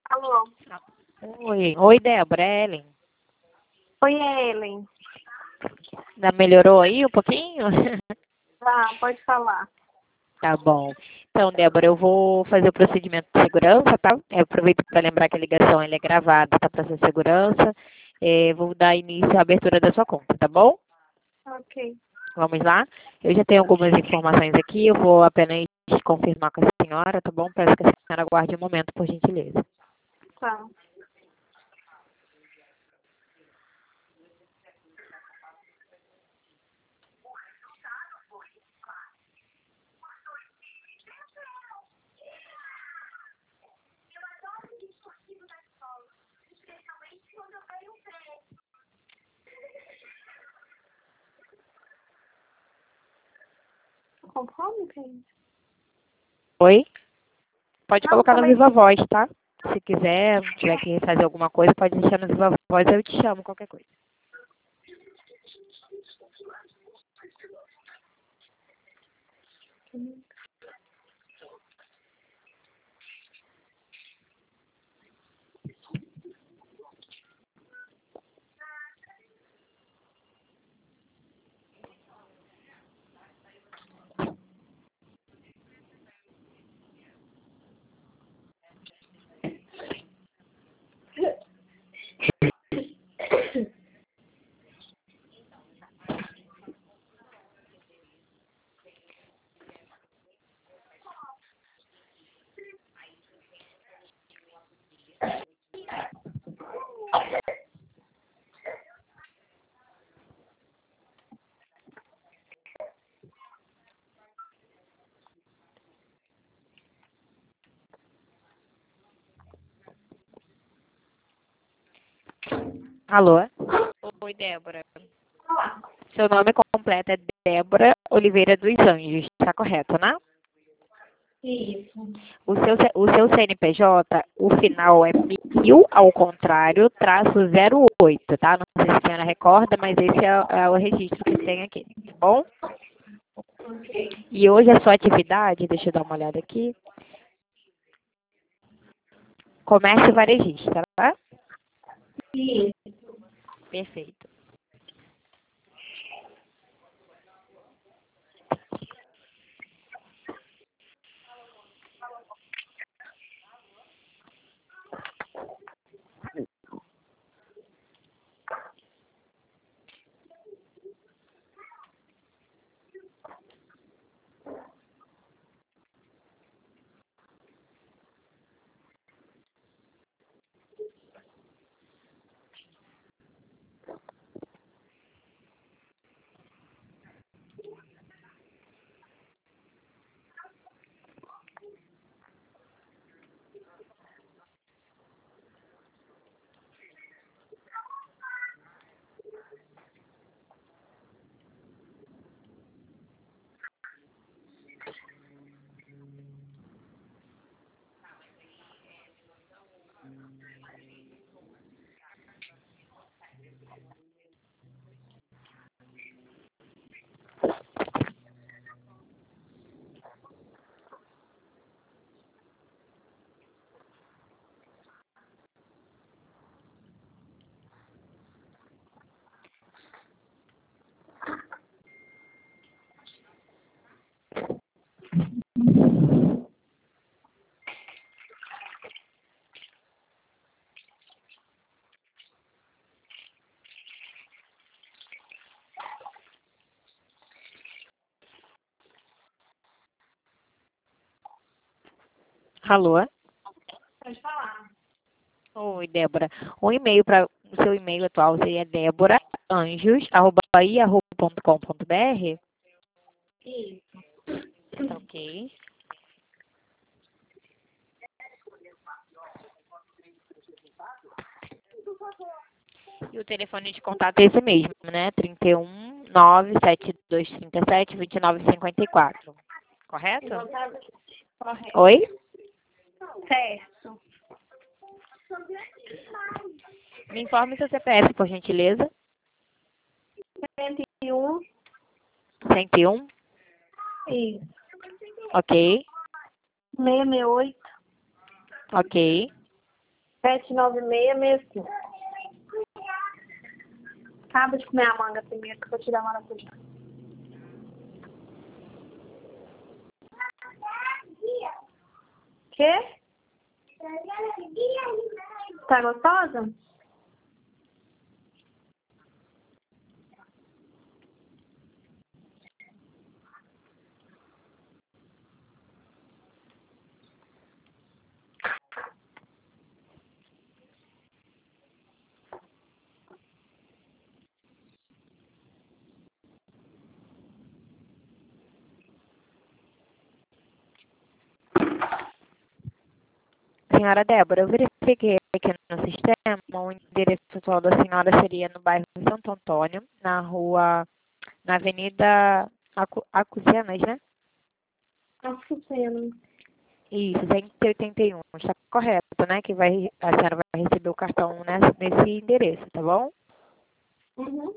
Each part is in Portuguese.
Alô? Oi, Débora, é Ellen. Oi, Ellen. Já melhorou aí um pouquinho? Tá, pode falar. Tá bom. Então, Débora, eu vou fazer o procedimento de segurança, tá? Eu aproveito para lembrar que a ligação ela é gravada, tá? Para sua segurança. Vou dar início à abertura da sua conta, tá bom? Ok. Vamos lá? Eu já tenho algumas informações aqui, eu vou apenas confirmar com a senhora, tá bom? Peço que a senhora aguarde um momento, por gentileza. Tá. Com fome, gente? Oi? Pode Não, colocar no também. Viva Voz, tá? Se quiser, tiver que fazer alguma coisa, pode deixar no Viva Voz, eu te chamo, qualquer coisa. Alô? Oi, Débora. Olá. Seu nome completo é Débora Oliveira dos Anjos, tá correto, né? Isso. O seu CNPJ, o final é 1000 ao contrário, traço 08, tá? Não sei se a senhora recorda, mas esse é o registro que tem aqui, tá bom? Ok. E hoje a sua atividade, deixa eu dar uma olhada aqui, comércio varejista, tá? Isso. Perfeito. Alô? Pode falar. Oi, Débora. O seu e-mail atual seria deborah.anjos@yahoo.com.br? Isso. Tá ok. E o telefone de contato é esse mesmo, né? 31972372954. Correto? Exatamente. Correto. Oi? Certo. Me informe seu CPF, por gentileza. 101. 101. Isso. Ok. 668. Ok. 79665. Acaba de comer a manga primeiro, que eu vou te dar uma maracujá. Quê? Tá gostosa? Senhora Débora, eu verifiquei aqui no sistema, o endereço atual da senhora seria no bairro Santo Antônio, na Avenida Acusianas, né? Açucena. Isso, 181, está correto, né? Que a senhora vai receber o cartão nesse endereço, tá bom? Uhum.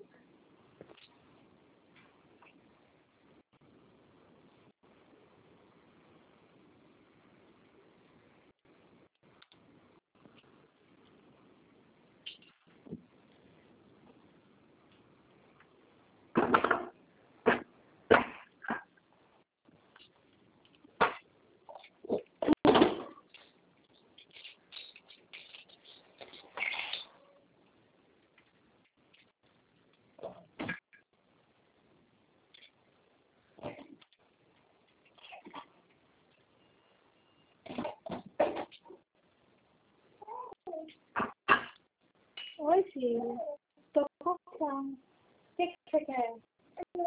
Oi, filho. Tô com fome. O que você quer? O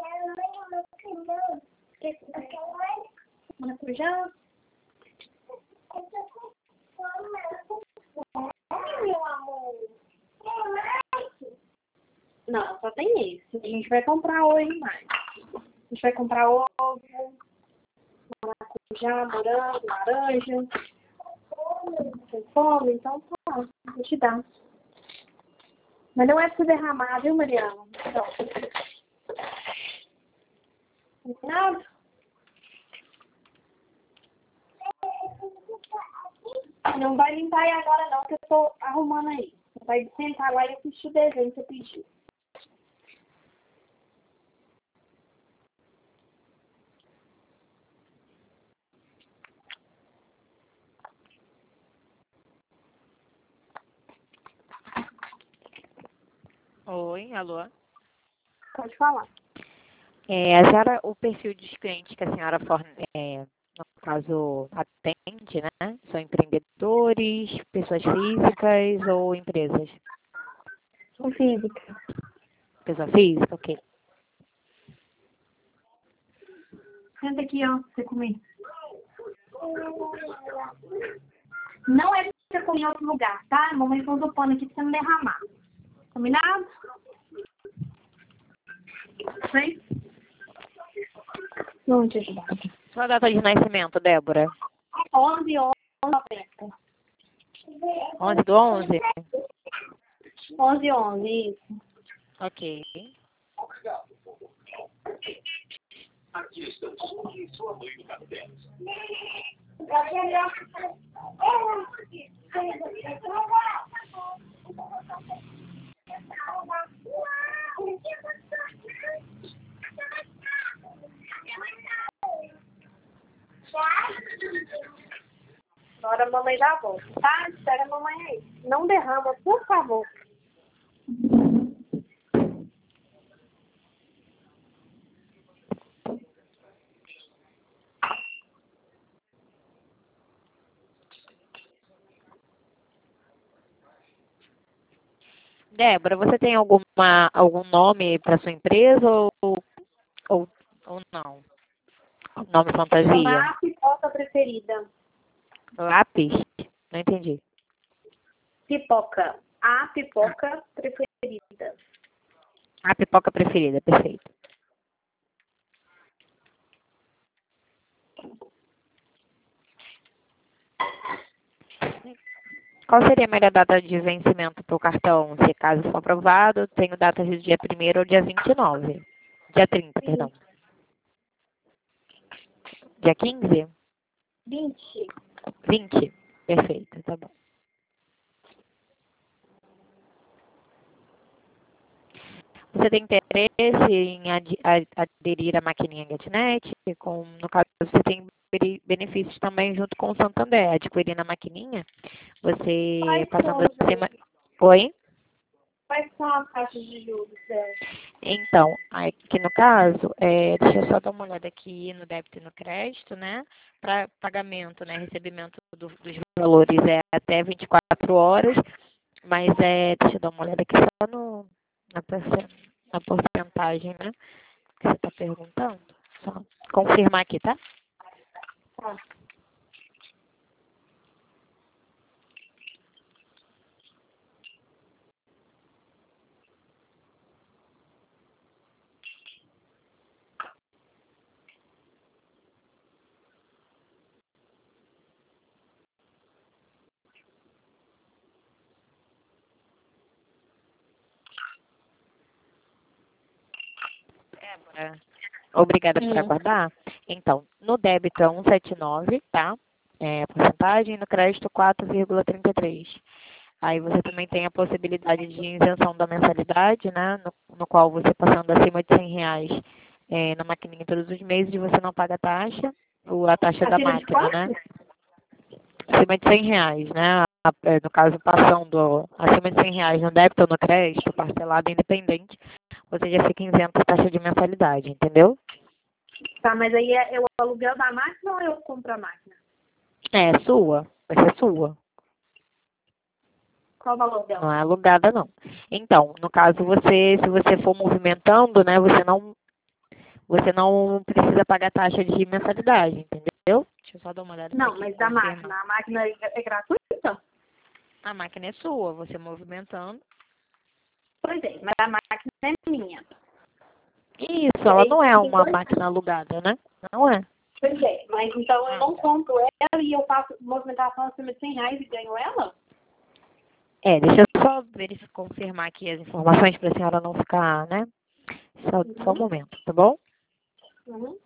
que você quer? Maracujá? Meu amor. Não, só tem esse. A gente vai comprar hoje mais. A gente vai comprar ovo, maracujá, morango, laranja. Tem fome? Então tá. Vou te dar. Mas não é pra você derramar, viu, Mariana? Então. Nada? Não vai limpar aí agora não, que eu tô arrumando aí. Você vai sentar lá e assistir o desenho que você pediu. Oi, alô? Pode falar. A senhora, o perfil dos clientes que a senhora no caso, atende, né? São empreendedores, pessoas físicas ou empresas? Com física. Pessoa física, ok. Senta aqui, ó, pra você comer. Não é pra você comer em outro lugar, tá? Mamãe pôs o pano aqui pra você não derramar. Combinado? Vem. Vamos te ajudar. Sua data de nascimento, Débora? 11/11/90. 11/11? 11/11, isso. Ok. Aqui estamos com sua mãe no carro dela. Agora a mamãe já volta, tá? Espera a mamãe aí. Não derrama, por favor. Débora, você tem algum nome para sua empresa ou, ou não? Nome fantasia? A pipoca preferida. Lápis? Não entendi. Pipoca. A pipoca preferida. A pipoca preferida, perfeito. Qual seria a melhor data de vencimento para o cartão? Se caso for aprovado, tenho datas do dia 1º ou dia 29. Dia 30, perdão. Dia 15? 20. 20? Perfeito, tá bom. você tem interesse em aderir à maquininha GetNet, no caso você tem benefícios também junto com o Santander. Adquirindo a maquininha, você Quais passando são, acima... Oi? quais são as taxas de juros dela? Então, aqui no caso, deixa eu só dar uma olhada aqui no débito e no crédito, né? Para pagamento, né? Recebimento dos valores é até 24 horas, mas deixa eu dar uma olhada aqui só na porcentagem, né? Que você está perguntando. Só confirmar aqui, tá? Tá. Obrigada por aguardar. Então, no débito é 1,79, tá? A porcentagem, no crédito 4,33. Aí você também tem a possibilidade de isenção da mensalidade, né? No qual você passando acima de R$ 100 na maquininha todos os meses, você não paga taxa, ou a taxa da Acima de máquina, quanto? né? Acima de R$ 100, né? No caso, passando acima de R$ 100 no débito ou no crédito, parcelado independente, você já fica isento da taxa de mensalidade, entendeu? Tá, mas aí é o aluguel da máquina ou eu compro a máquina? É sua, vai ser sua. Qual o valor Não dela? é alugada, não. Então, no caso, se você for movimentando, né, você não precisa pagar taxa de mensalidade, entendeu? Deixa eu só dar uma olhada Não, aqui, mas da confirma. máquina. A máquina é gratuita? A máquina é sua, você movimentando. Pois é, mas a máquina é minha. Isso, E ela aí não é tem uma 2 máquina alugada, né? Não é. Pois é, mas então eu não Tá. compro ela e eu faço movimentação acima de R$ 100 e ganho ela? Deixa eu só verificar, confirmar aqui as informações para a senhora não ficar, né? Só um Uhum. momento, tá bom? Uhum.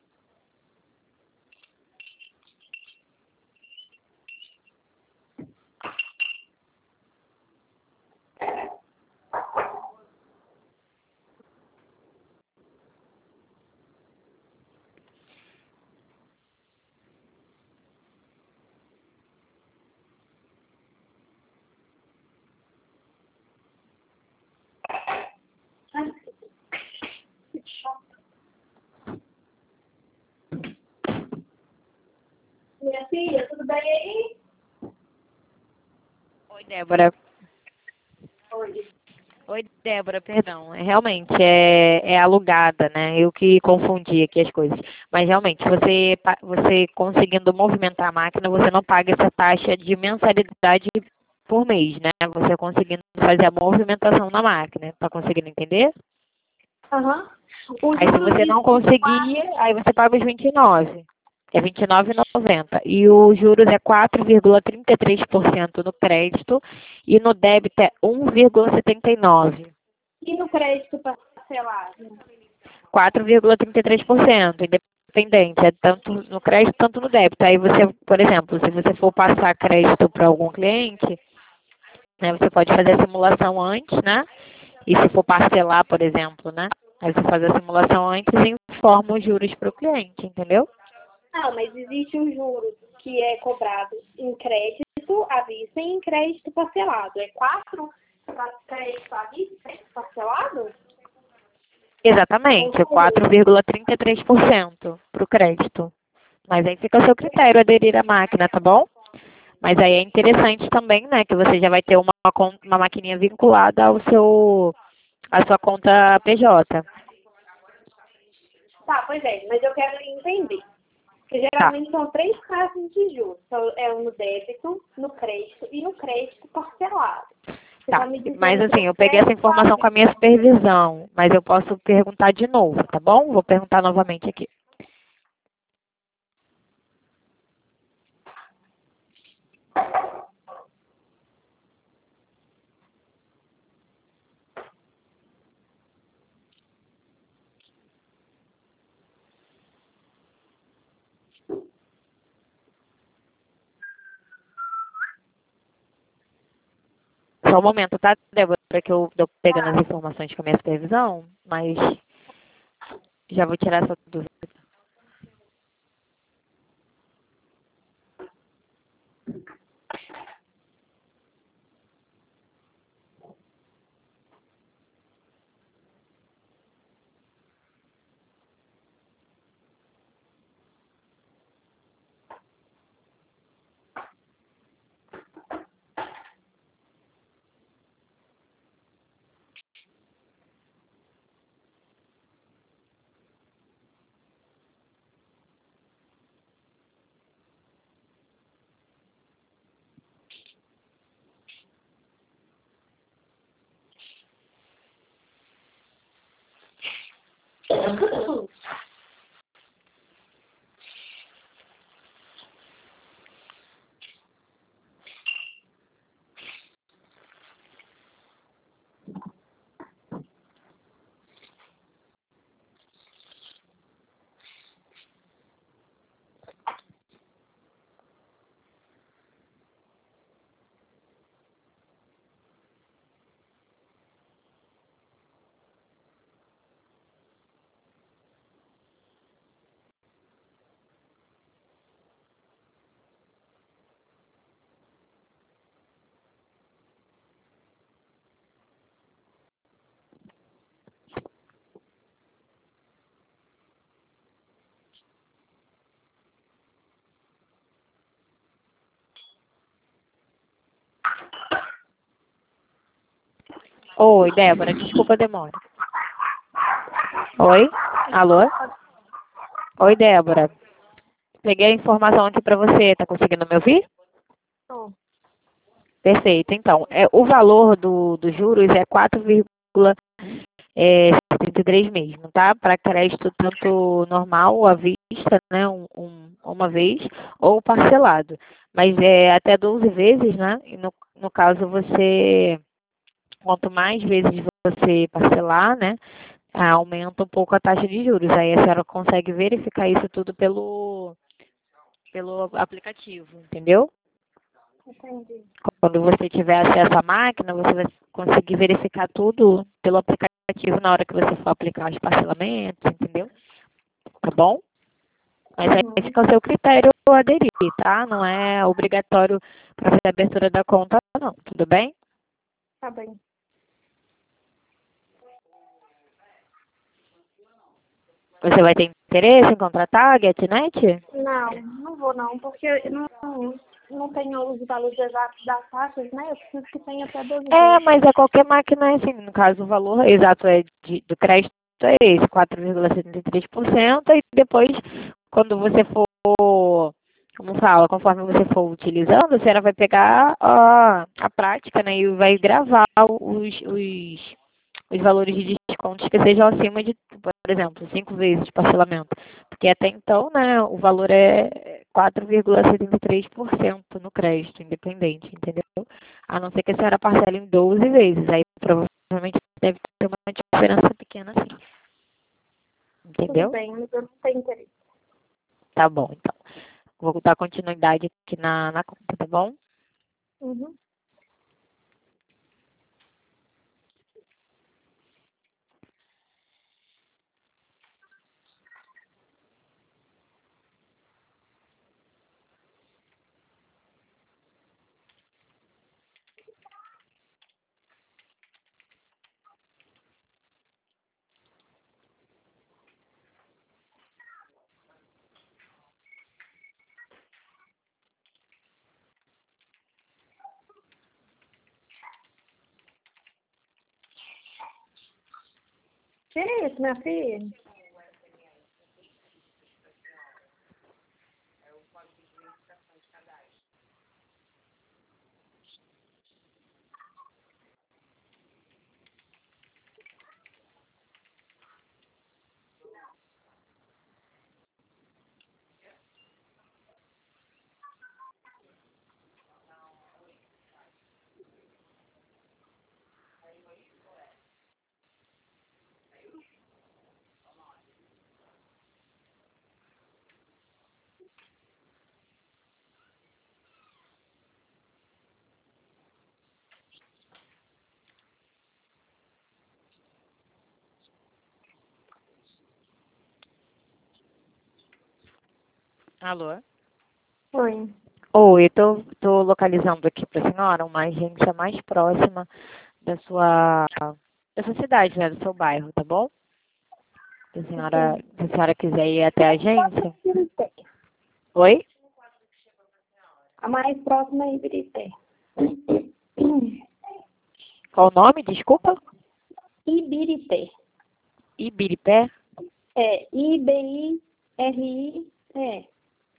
Ai, que chato. Minha filha, tudo bem aí? Oi, Débora. Oi. Oi, Débora, perdão. Realmente, é alugada, né? Eu que confundi aqui as coisas. Mas realmente, você conseguindo movimentar a máquina, você não paga essa taxa de mensalidade por mês, né? Você conseguindo fazer a movimentação na máquina. Tá conseguindo entender? Aham. O Aí se juros você não de conseguir, aí você paga os 29. É 29,90. E o juros é 4,33% no crédito e no débito é 1,79. e no crédito parcelado? 4,33%, independente, é tanto no crédito, tanto no débito. Aí você, por exemplo, se você for passar crédito para algum cliente, né, você pode fazer a simulação antes, né? E se for parcelar, por exemplo, né? Aí você faz a simulação antes e informa os juros para o cliente, entendeu? Não, mas existe um juros que é cobrado em crédito à vista e em crédito parcelado. É 4 para crédito à vista e crédito parcelado? Exatamente, 4,33% para o crédito. Mas aí fica a seu critério aderir à máquina, tá bom? Mas aí é interessante também, né, que você já vai ter uma maquininha vinculada à sua conta PJ. Tá, pois é, mas eu quero entender. Porque Tá, geralmente são 3 classes de juros. É no débito, no crédito e no crédito parcelado. Você está tá. me Mas dizendo que assim, no eu peguei essa crédito à informação com a minha vista. supervisão, mas eu posso perguntar de novo, tá bom? Vou perguntar novamente aqui. Só um momento, tá, Débora? que eu estou pegando as informações com a minha supervisão, mas já vou tirar essa dúvida. Oi, Débora, desculpa a demora. Oi? Alô? Oi, Débora. Peguei a informação aqui para você. Tá conseguindo me ouvir? Tô. Perfeito. Então, o valor dos juros é 4,73 mesmo, tá? Para crédito tanto normal, à vista, né? Uma vez, ou parcelado. Mas é até 12 vezes, né? E no caso, quanto mais vezes você parcelar, né? Aumenta um pouco a taxa de juros. Aí a senhora consegue verificar isso tudo pelo aplicativo, entendeu? Entendi. Quando você tiver acesso à máquina, você vai conseguir verificar tudo pelo aplicativo na hora que você for aplicar os parcelamentos, entendeu? Tá bom? Mas aí fica ao seu critério aderir, tá? Não é obrigatório para fazer a abertura da conta, não. Tudo bem? Tá bem. Você vai ter interesse em contratar a GetNet? Não vou não, porque eu não tenho os valores exatos das taxas, né? Eu preciso que tenha até 12 vezes. Mas a qualquer máquina, assim, no caso, o valor exato do crédito é esse, 4,73%, e depois, quando você for, como fala, conforme você for utilizando, a senhora vai pegar a prática, né, e vai gravar os valores de descontos que sejam acima de, por exemplo, 5 vezes de parcelamento. Porque até então, né, o valor é 4,73% no crédito independente, entendeu? A não ser que a senhora parcele em 12 vezes. Aí provavelmente deve ter uma diferença pequena assim. Tudo Entendeu? bem, mas eu não tenho interesse. Tá bom, então. Vou dar continuidade aqui na conta, tá bom? Uhum. Que isso, minha filha? Alô? Oi. Oi, eu tô localizando aqui para a senhora uma agência mais próxima da sua cidade, né, do seu bairro, tá bom? Se a senhora quiser ir até a agência. Ibirité. Oi? A mais próxima é Ibirité. Qual o nome? Desculpa? Ibirité. Ibiripé? É Ibirité.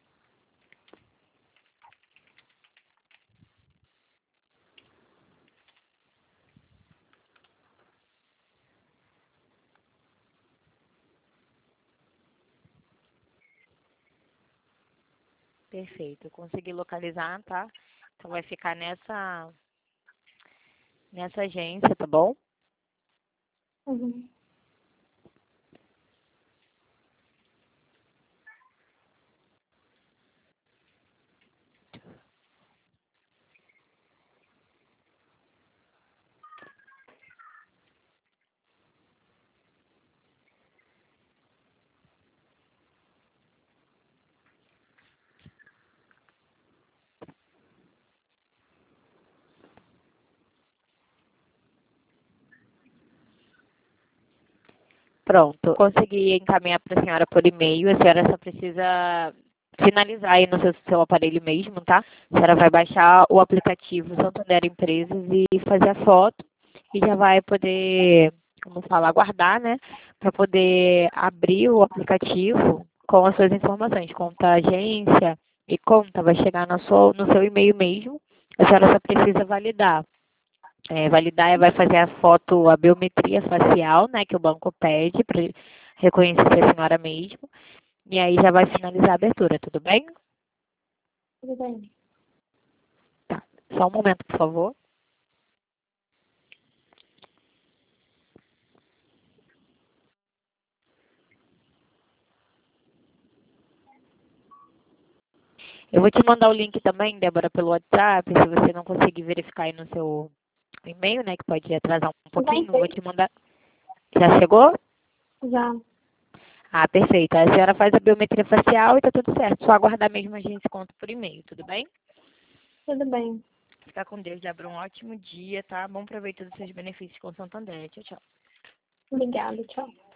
Perfeito, eu consegui localizar, tá? Então vai ficar nessa agência, tá bom? Uhum. Pronto, consegui encaminhar para a senhora por e-mail. A senhora só precisa finalizar aí no seu aparelho mesmo, tá? A senhora vai baixar o aplicativo Santander Empresas e fazer a foto e já vai poder, como fala, aguardar, né? Para poder abrir o aplicativo com as suas informações, conta agência e conta, vai chegar no seu e-mail mesmo. A senhora só precisa validar. Validar vai fazer a foto, a biometria facial, né, que o banco pede para reconhecer a senhora mesmo. E aí já vai finalizar a abertura, tudo bem? Tudo bem. Tá. Só um momento, por favor. Eu vou te mandar o link também, Débora, pelo WhatsApp, se você não conseguir verificar aí no seu e-mail, né, que pode atrasar um Já pouquinho, vou entrei. te mandar. Já chegou? Já. Ah, perfeito. Aí a senhora faz a biometria facial e tá tudo certo. Só aguardar mesmo a gente conta por e-mail, tudo bem? Tudo bem. Fica com Deus, Débora. Um ótimo dia, tá? Bom proveito dos seus benefícios com o Santander. Tchau, tchau. Obrigada. Tchau.